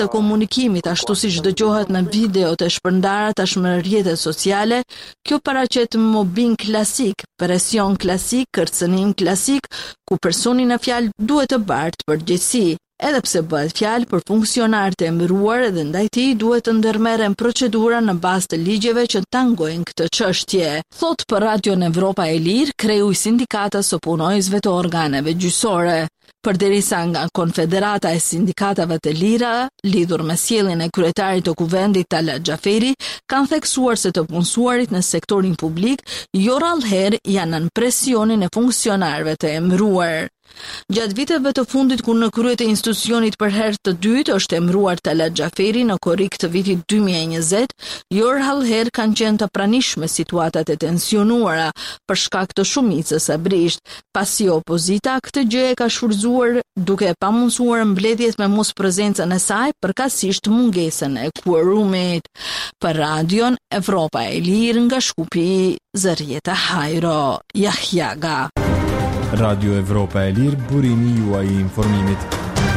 të komunikimit, ashtu siç dëgjohet në videot e shpërndara tashmë në rrjetet sociale, kjo paraqet mobbing klasik, presion klasik, kërcënim klasik, ku personi në fjalë duhet të bartë përgjegjësi. Edhe pse bëhet fjalë për funksionarët e emëruar, edhe ndaj tij duhet të ndërmerren procedura në bazë të ligjeve që tangojnë këtë çështje. Thot për Radion Evropa e Lirë, kreu i sindikatës së punojësve të organeve gjyqësore. Përderisa nga Konfederata e Sindikatave të Lira, lidhur me sjelljen e kryetarit të kuvendit Talat Xhaferi, kanë theksuar se të punësuarit në sektorin publik jo rrallëherë janë në presionin e funksionarëve të emëruar. Gjatë viteve të fundit kur në krye të institucionit për herë të dytë është emëruar Talat Xhaferi në korrik të vitit 2020, jo rrallëherë kanë qenë të pranishme situatat e tensionuara për shkak të shumicës së brisht, pasi opozita këtë gjë e ka shfrytzuar duke pamundsuar mbledhjet me mosprezencën e saj përkatësisht mungesën e kuorumit. Për Radion Evropa e Lirë nga Shkupi, Zërieta Hajro, Jahjaga. Radio Evropa e Lirë, burimi juaj i informimit.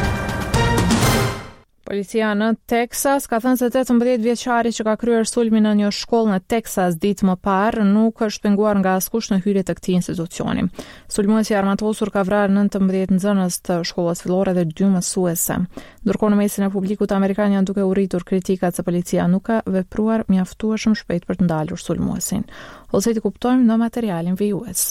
Policia në Texas ka thënë se 18 vjeçari që ka kryer sulmin në një shkollë në Texas ditë më parë nuk është penguar nga askush në hyrje të këtij institucioni. Sulmuesi i armatosur ka vrarë 19 nxënës të shkollës fillore dhe 2 mësuese. Ndërkohë në mesin e publikut amerikan janë duke u rritur kritikat se policia nuk ka vepruar mjaftueshëm shpejt për të ndalur sulmuesin. Ose ti kuptojmë në materialin vijues.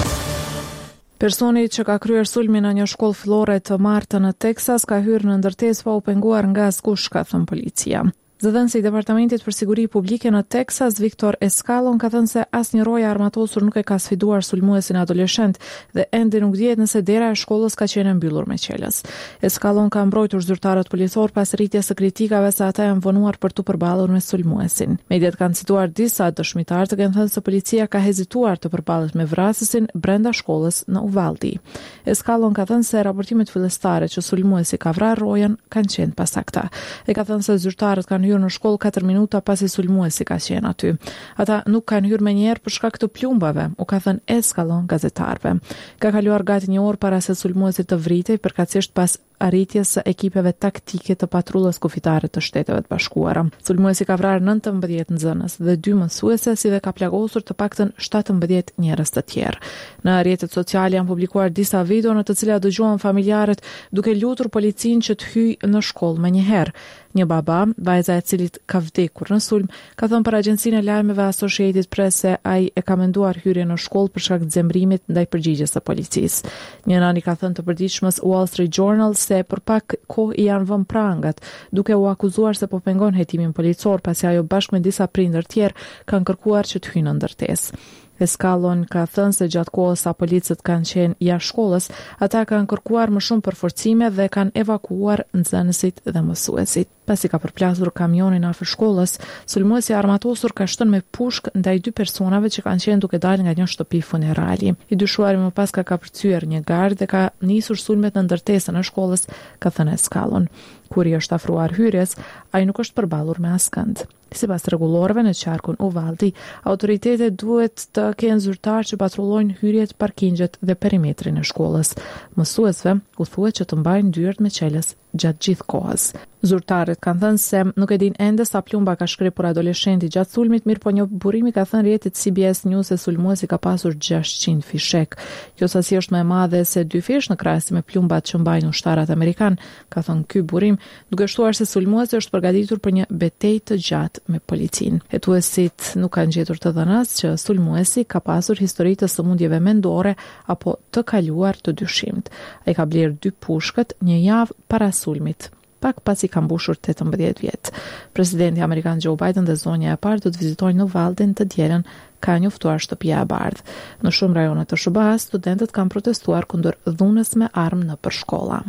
Personi që ka kryer sulmin në një shkollë fillore të martë në Texas ka hyrë në ndërtesë pa u penguar nga askush, ka thënë policia. Zëdhënësi i Departamentit për Siguri Publike në Texas, Victor Escalon, ka thënë se asnjë roj armatosur nuk e ka sfiduar sulmuesin adoleshent dhe ende nuk dihet nëse dera e shkollës ka qenë mbyllur me qelës. Escalon ka mbrojtur zyrtarët policor pas rritjes së kritikave se ata janë vonuar për të përballur me sulmuesin. Mediat kanë cituar disa dëshmitar të kenë thënë se policia ka hezituar të përballet me vrasësin brenda shkollës në Uvalde. Escalon ka thënë se raportimet fillestare që sulmuesi ka vrarë rojen kanë qenë pasakta. E ka thënë se zyrtarët kanë hyrë në shkollë 4 minuta pasi sulmuesi ka qenë aty. Ata nuk kanë hyrë menjëherë për shkak të plumbave, u ka thënë Escalon gazetarëve. Ka kaluar gati 1 orë para se sulmuesi të vritej, përkatësisht pas arritjes së ekipeve taktike të patrullës kufitare të Shteteve të Bashkuara. Sulmuesi ka vrarë 19 nxënës dhe 2 mësuese, si dhe ka plagosur të paktën 17 njerëz të tjerë. Në rrjetet sociale janë publikuar disa video në të cilat dëgjohen familjarët duke lutur policinë që të hyjë në shkollë menjëherë. Një baba, vajza e cilit ka vdekur në sulm, ka thënë për agjencinë e lajmeve Associated Press se ai e ka menduar hyrjen në shkollë për shkak të zemrimit ndaj përgjigjes së policisë. Një nani ka thënë të përditshmës Wall Street Journal se për pak kohë i janë vënë prangat, duke u akuzuar se po pengon hetimin policor pasi ajo bashkë me disa prindër tjerë kanë kërkuar që të hyjnë në ndërtesë. Escalon ka thënë se gjatë kohës sa policët kanë qenë jashtë shkollës, ata kanë kërkuar më shumë përforcime dhe kanë evakuuar nxënësit dhe mësuesit. Pasi ka përplasur kamionin afër shkollës, sulmuesi armatosur ka shtuar me pushk ndaj 2 personave që kanë qenë duke dalë nga një shtëpi funerali. I dyshuari më pas ka përcyer një gard dhe ka nisur sulmet në ndërtesën e shkollës, ka thënë Escalon. Kur i është afruar hyrjes, ai nuk është përballur me askënd. Sipas rregullorëve në qarkun Uvalde, autoritetet duhet të kenë zyrtar që patrullojnë hyrjet, parkingjet dhe perimetrin e shkollës. Mësuesve u thuhet që të mbajnë dyert me qelës gjatë gjithë kohës. Zyrtarët kanë thënë se nuk e din ende sa plumba ka shkrepur adoleshenti gjatë sulmit, mirë po një burimi ka thënë rrjetit CBS News se sulmuesi ka pasur 600 fishek. Kjo sasi është më e madhe se 2 fish në krahasim me plumbat që mbajnë ushtarët amerikan, ka thënë ky burim, duke shtuar se sulmuesi është përgatitur për një betejë të gjatë me policinë. Hetuesit nuk kanë gjetur të dhënës që sulmuesi ka pasur histori të sëmundjeve mendore apo të kaluar të dyshimt. Ai ka blerë 2 pushkët një javë para sulmit, pak pasi ka mbushur 18 vjet. Presidenti amerikan Joe Biden dhe zonja e parë do të vizitojnë në Uvalde të dielën, ka njoftuar shtëpia e bardhë. Në shumë rajone të SBA-s, studentët kanë protestuar kundër dhunës me armë nëpër shkolla.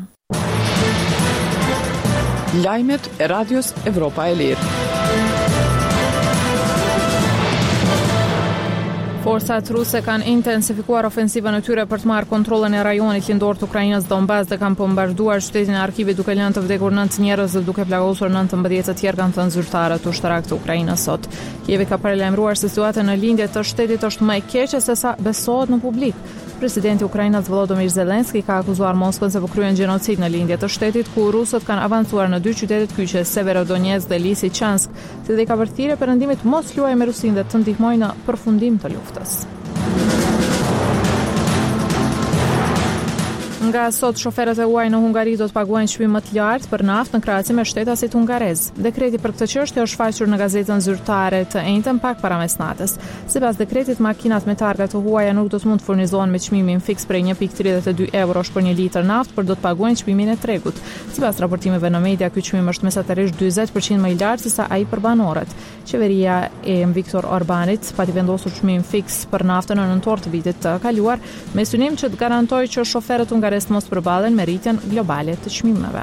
Lajmet e Radios Evropa e Lirë. Forcat ruse kanë intensifikuar ofensivën e tyre për të marrë kontrollin e rajonit lindor të Ukrainës Donbas dhe kanë bombarduar shtetin e Arkivit duke lënë të vdekur 9 njerëz dhe duke plagosur 19 të tjerë, kanë thënë zyrtarët ushtarak të Ukrainës sot. Kievi ka paralajmëruar se situata në lindje të shtetit është më e keqe se sa besohet në publik. Presidenti i Ukrainës Volodymyr Zelensky ka akuzuar Moskën se po kryen gjenocid në lindje të shtetit, ku rusët kanë avancuar në 2 qytetet kyçe, Severodonetsk dhe Lysychansk, si dhe ka vërthirë perëndimit mos luajë me Rusinë dhe të ndihmojë në përfundim të luftës. Nga sot, shoferët e huaj në Hungari do të paguajnë çmim më të lartë për naftë në krahasim me shtetasit hungarez. Dekreti për këtë çështje është shfaqur në gazetën zyrtare të njëjtën pak para mesnatës. Sipas dekretit, makinat me targa të huaja nuk do të mund të furnizohen me çmimin fiks prej 1.32 eurosh për 1 litër naftë, por do të paguajnë çmimin e tregut. Sipas raportimeve në media, ky çmim është mesatarisht 40% më i lartë se sa ai për banorët. Qeveria e Viktor Orbanit pati vendosur çmim fiks për naftën në nëntor të vitit të kaluar, me synim që të garantojë që shoferët hungarez mos përballen me rritjen globale të çmimeve.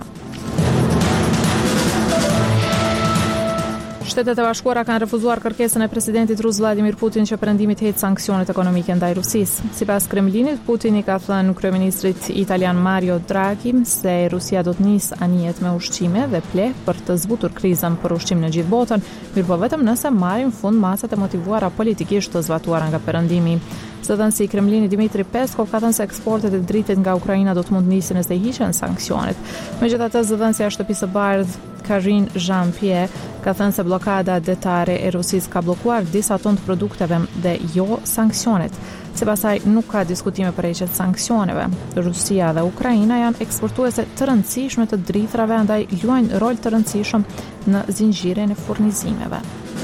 Shtetet e Bashkuara kanë refuzuar kërkesën e presidentit rus Vladimir Putin që perëndimi të heqë sanksionet ekonomike ndaj Rusisë. Sipas Kremlinit, Putin i ka thënë kryeministrit italian Mario Draghi se Rusia do të nisë anijet me ushqime dhe pleh për të zbutur krizën për ushqim në gjithë botën, mirëpo vetëm nëse marrin fund masat e motivuara politikisht të zbatuara nga perëndimi. Zëdhënësi i Kremlinit Dmitri Peskov ka thënë se eksportet e dritit nga Ukraina do të mund nisin nëse hiqen sanksionet. Megjithatë, zëdhënësja e Shtëpisë së Bardhë Karine Jean-Pierre ka thënë se blokada detare e Rusisë ka bllokuar disa tonë të produkteve dhe jo sanksionet. Sipas saj, nuk ka diskutime për heqjen e sanksioneve. Rusia dhe Ukraina janë eksportuese të rëndësishme të dritrave, andaj luajnë rol të rëndësishëm në zinxhirin e furnizimeve.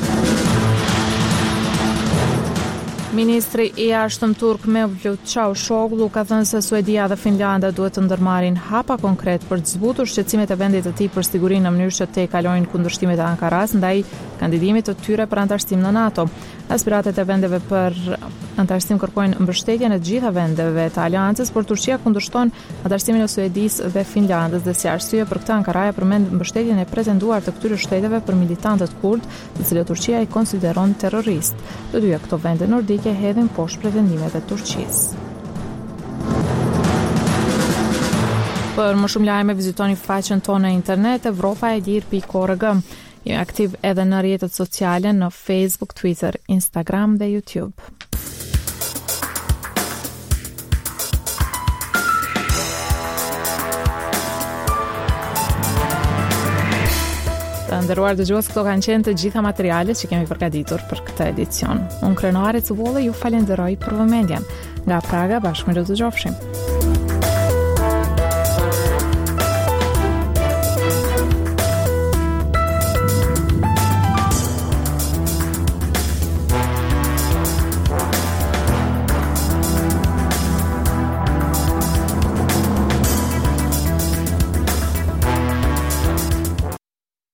Ministri i jashtëm turk Mevlut Çavuşoğlu ka thënë se Suedia dhe Finlanda duhet të ndërmarrin hapa konkret për të zbutur shqetësimet e vendit të tij për sigurinë në mënyrë që të kalojnë kundërshtimet e Ankaras ndaj kandidimit të tyre për antarësim në NATO. Aspiratet e vendeve për antarësim kërkojnë mbështetjen e të gjitha vendeve të aleancës, por Turqia kundërshton antarësimin e Suedisë dhe Finlandës dhe si arsye për këtë Ankaraja përmend mbështetjen e pretenduar të këtyre shteteve për militantët kurd, të cilët Turqia i konsideron terrorist. Të dyja këto vende nordike hedhin poshtë pretendimeve të Turqisë. Për më shumë lajme vizitoni faqen tonë në internet evropaelir.org. Jemi aktiv edhe në rrjetet sociale në Facebook, Twitter, Instagram dhe YouTube. Të nderuar dëgjues, këto kanë qenë të gjitha materialet që kemi përgatitur për këtë edicion. Unë Krenuare Cuvolle ju falenderoj për vëmendjen. Nga Praga, bashkë me do të dëgjofshim.